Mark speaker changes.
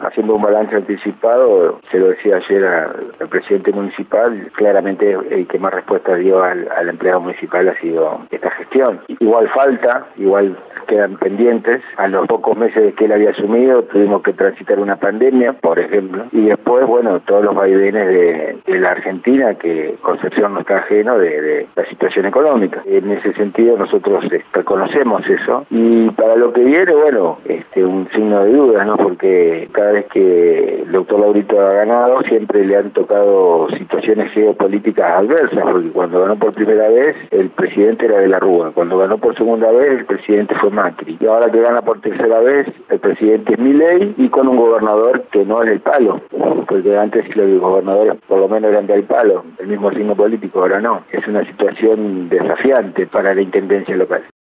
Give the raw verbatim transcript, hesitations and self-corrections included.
Speaker 1: haciendo un balance anticipado, se lo decía ayer al presidente municipal, claramente el que más respuesta dio al, al empleado municipal ha sido esta gestión. Igual falta, igual quedan pendientes. A los pocos meses que él había asumido tuvimos que transitar una pandemia, por ejemplo, y después, bueno, todos los vaivenes de, de la Argentina, que Concepción no está ajeno de, de la situación económica. En ese sentido nosotros reconocemos eso, y para lo que viene, bueno, este un signo de duda, ¿no? Porque cada vez que el doctor Laurito ha ganado, siempre le han tocado situaciones geopolíticas adversas, porque cuando ganó por primera vez, el presidente era de la Rúa, cuando ganó por segunda vez, el presidente fue Macri, y ahora que gana por tercera vez, el presidente es Milei, y con un gobernador que no es del palo, porque antes los gobernadores por lo menos eran del palo, el mismo signo político, ahora no. Es una situación desafiante para la intendencia local.